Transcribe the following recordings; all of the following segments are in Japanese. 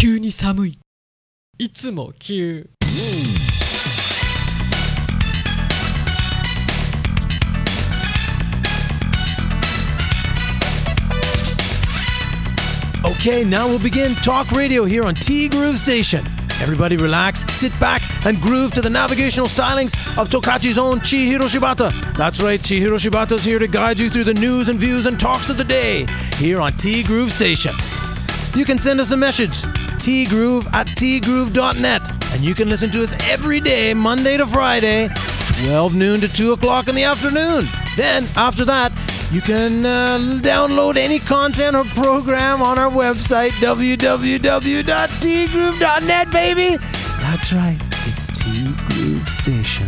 急に寒い。いつも急。 Okay, now we'll begin Talk Radio here on T Groove Station. Everybody relax, sit back, and groove to the navigational stylings of Tokachi's own Chihiro Shibata. That's right, Chihiro Shibata's here to guide you through the news and views and talks of the day here on T Groove Station. You can send us a message, tgroove@tgroove.net, and you can listen to us every day, Monday to Friday, 12 noon to 2 o'clock in the afternoon. Then, after that, you can download any content or program on our website, www.tgroove.net, baby. That's right, it's T Groove Station.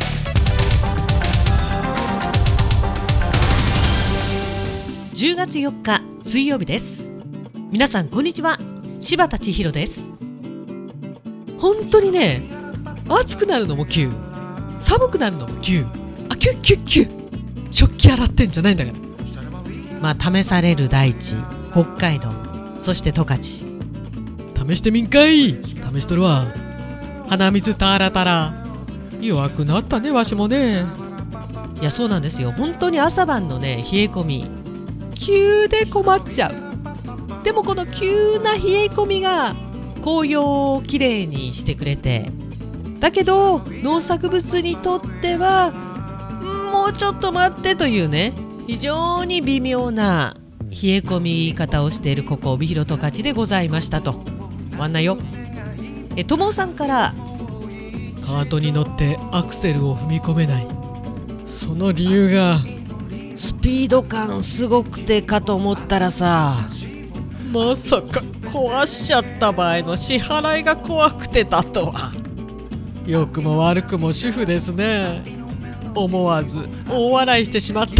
10月4日水曜日です。皆さんこんにちは、柴田千尋です。本当にね、暑くなるのも急、寒くなるのも急、キュッキュッキュッ、食器洗ってんじゃないんだから。試される大地、北海道、そして十勝。試してみんかい。試しとるわ。鼻水タラタラ。弱くなったね、わしもね。いや、そうなんですよ。本当に朝晩のね、冷え込み、急で困っちゃう。でもこの急な冷え込みが紅葉をきれいにしてくれて、だけど農作物にとってはもうちょっと待ってというね、非常に微妙な冷え込み方をしているここ帯広十勝でございましたと。終わんないよ。ともさんから、 カートに乗ってアクセルを踏み込めない。その理由がスピード感すごくてかと思ったらさ、 まさか壊しちゃった場合の支払いが怖くてだとは。良くも悪くも主婦ですね。思わず大笑いしてしまった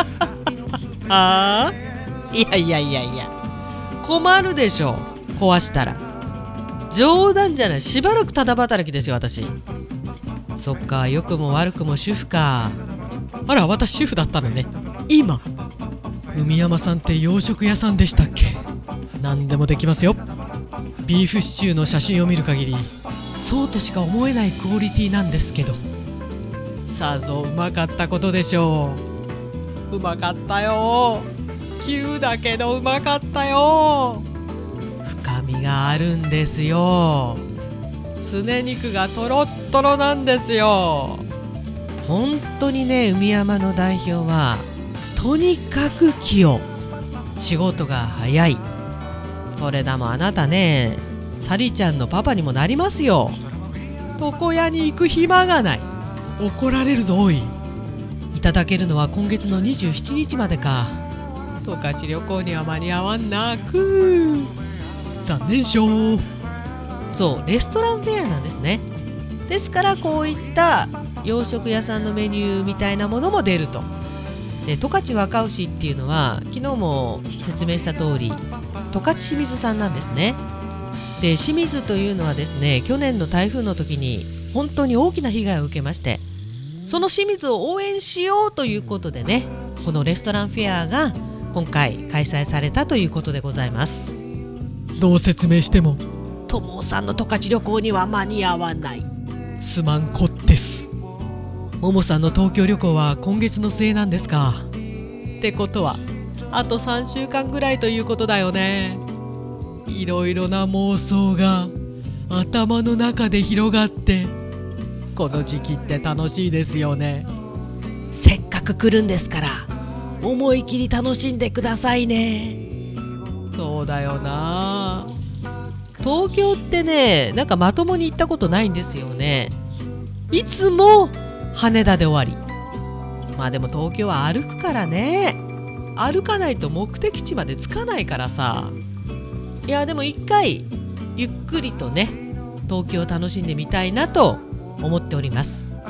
ああ、いや困るでしょ、壊したら。冗談じゃない、しばらくただ働きですよ私。そっか、良くも悪くも主婦か。 あら、私主婦だったのね。今海山さんって洋食屋さんでしたっけ。何でもできますよ。ビーフシチューの写真を見る限りそうとしか思えないクオリティなんですけど、さぞうまかったことでしょう。うまかったよ。急だけどうまかったよ。 深みがあるんですよ。 すね肉がトロットロなんですよ。 本当にね、海山の代表はとにかく器用、仕事が早い。それだもあなたね、サリちゃんのパパにもなりますよ。 床屋に行く暇がない。怒られるぞおい。 いただけるのは今月の27日までか。 十勝旅行には間に合わんなく。残念しょう。 そう、レストランフェアなんですね。ですからこういった洋食屋さんのメニューみたいなものも出ると。で、十勝若牛っていうのは昨日も説明した通り十勝清水さんなんですね。で、清水というのはですね、去年の台風の時に本当に大きな被害を受けまして、その清水を応援しようということでね、このレストランフェアが今回開催されたということでございます。 どう説明しても友さんの十勝旅行には間に合わない。 すまんこってす。ももさんの東京旅行は今月の末なんですか。ってことはあと3週間ぐらいということだよね。いろいろな妄想が頭の中で広がって、この時期って楽しいですよね。 せっかく来るんですから思い切り楽しんでくださいね。 そうだよな。東京ってね、なんかまともに行ったことないんですよね。いつも羽田で終わり。でも東京は歩くからね。歩かないと目的地まで着かないからさ。いやでも一回ゆっくりとね、東京を楽しんでみたいなと思っております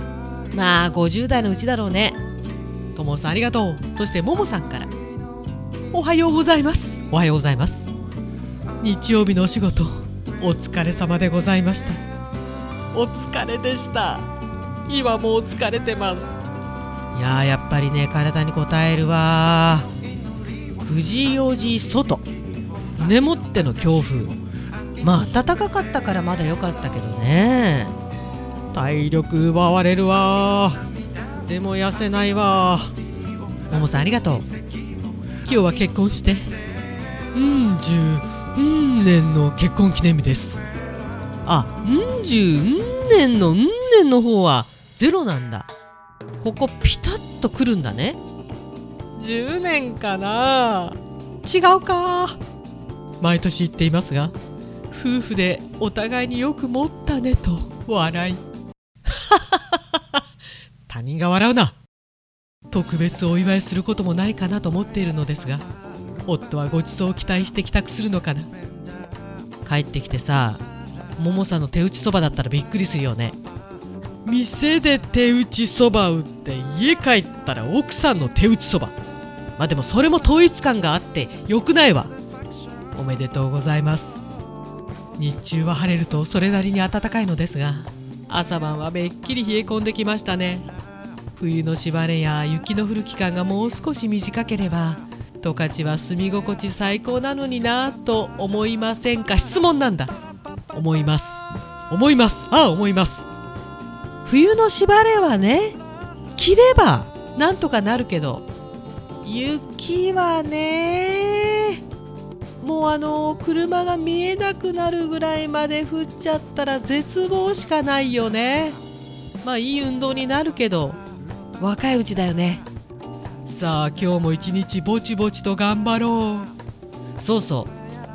。50代のうちだろうね。ともさんありがとう。そしてももさんからおはようございます。おはようございます。日曜日のお仕事お疲れ様でございました。お疲れでした。今もう疲れてます。 いややっぱりね、体に応えるわ。9時4時外、 眠っての強風、 まあ暖かかったからまだ良かったけどね。体力奪われるわ。でも痩せないわ。ももさんありがとう。今日は結婚して10年の結婚記念日です。10年の方はゼロなんだ。ここピタッとくるんだね。10年かな。違うか。毎年言っていますが、夫婦でお互いによく持ったねと笑い他人が笑うな。特別お祝いすることもないかなと思っているのですが、夫はご馳走を期待して帰宅するのかな。帰ってきてさ、ももさんの手打ちそばだったらびっくりするよね。店で手打ちそば売って家帰ったら奥さんの手打ちそば。まあでもそれも統一感があってよくないわ。おめでとうございます。日中は晴れるとそれなりに暖かいのですが、朝晩はめっきり冷え込んできましたね。冬のしばれや雪の降る期間がもう少し短ければ十勝は住み心地最高なのになぁと思いませんか。質問なんだ。思います。思います。冬のしばれはね、着ればなんとかなるけど、雪はね、もう車が見えなくなるぐらいまで降っちゃったら絶望しかないよね。まあいい運動になるけど若いうちだよね。さあ今日も一日ぼちぼちと頑張ろう。そうそう、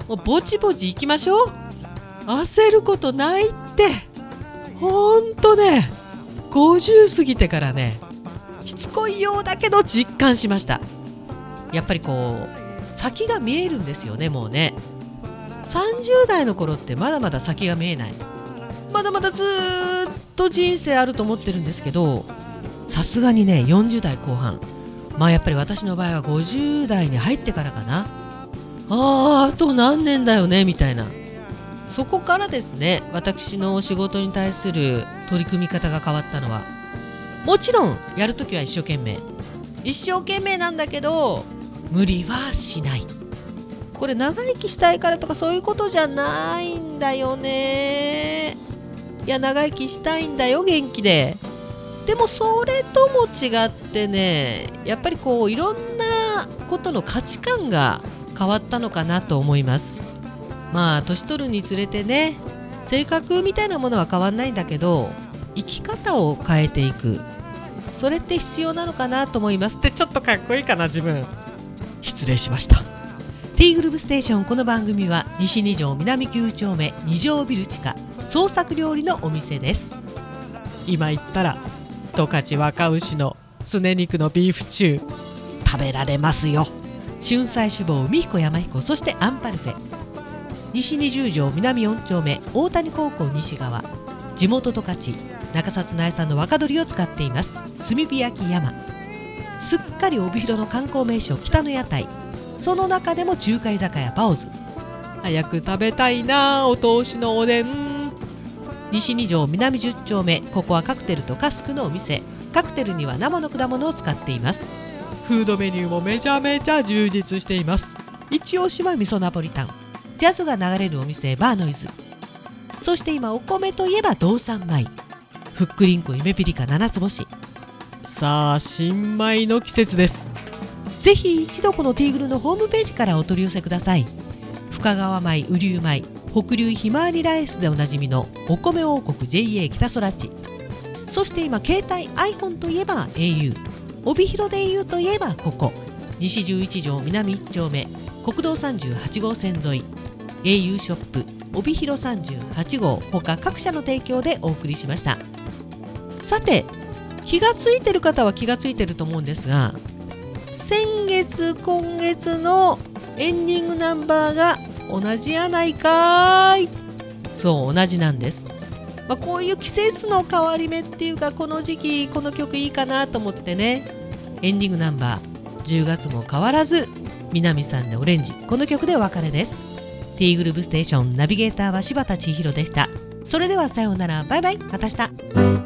もうぼちぼち行きましょう。焦ることないって。ほんとね、50過ぎてからね、しつこいようだけど実感しました。やっぱりこう先が見えるんですよね。もうね、30代の頃ってまだまだ先が見えない。まだまだずーっと人生あると思ってるんですけど、さすがにね40代後半、まあやっぱり私の場合は50代に入ってからかな。あと何年だよねみたいな。そこからですね、私の仕事に対する取り組み方が変わったのは、もちろんやるときは一生懸命なんだけど無理はしない。これ長生きしたいからとかそういうことじゃないんだよね。いや長生きしたいんだよ、元気で。でもそれとも違ってね、やっぱりこういろんなことの価値観が変わったのかなと思います。まあ年取るにつれてね、性格みたいなものは変わんないんだけど、生き方を変えていく、それって必要なのかなと思いますって。ちょっとかっこいいかな自分。失礼しました。ティーグルーブステーション。この番組は西2条南9丁目2条ビル地下創作料理のお店です。今言ったら十勝若牛のすね肉のビーフシチュー食べられますよ。春菜志望海彦山彦、そしてアンパルフェ。西20条南4丁目大谷高校西側、地元十勝中札内産の若鶏を使っています。炭火焼き山。すっかり帯広の観光名所北の屋台、その中でも中華居酒屋バオズ。早く食べたいなお通しのおでん。西2条南10丁目、ここはカクテルとカスクのお店。カクテルには生の果物を使っています。フードメニューもめちゃめちゃ充実しています。一押しは味噌ナポリタン。ジャズが流れるお店バーノイズ。そして今お米といえば道産米、ふっくりんこ夢ピリカ7つ星。さあ新米の季節です。ぜひ一度このティーグルのホームページからお取り寄せください。深川米、雨竜米、北流ひまわりライスでおなじみのお米王国 JA 北空地。そして今携帯 iPhone といえば au、 帯広で au といえばここ西11条南1丁目国道38号線沿い au ショップ帯広38号他各社の提供でお送りしました。さて気がついてる方は気がついてると思うんですが、先月今月のエンディングナンバーが同じやないかーい。そう同じなんです。こういう季節の変わり目っていうか、この時期この曲いいかなと思ってね、エンディングナンバー10月も変わらず南さんでオレンジ、この曲でお別れです。ティーグルーブステーションナビゲーターは柴田千尋でした。それではさようなら、バイバイ、また明日。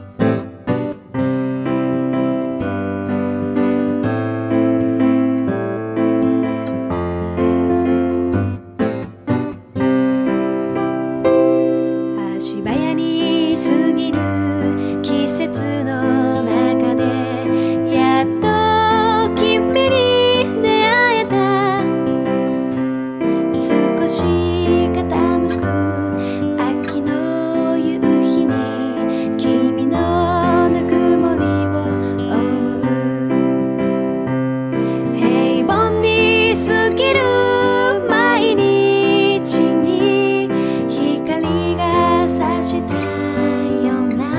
したような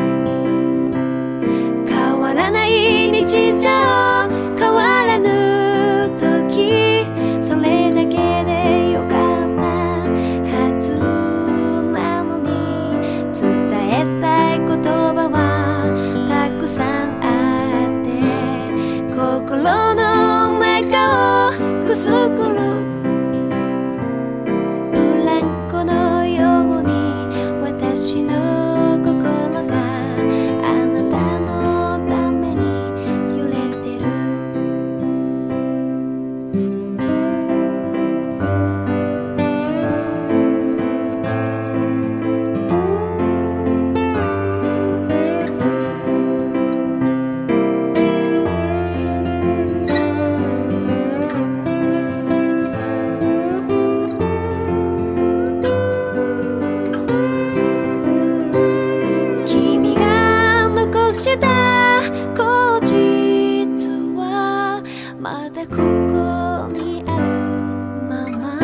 変わらない日常変わらぬ時それだけでよかったはずなのに伝えたい言葉はたくさんあって心の中をくすぐるブランコのように私の心があなたのために揺れてる君が残した後日はまだここにあるまま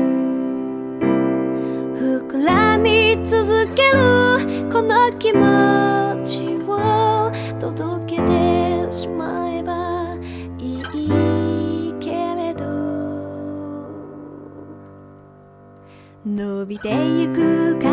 膨らみ続けるこの気持ちを届けてしまえばいいけれど伸びてゆく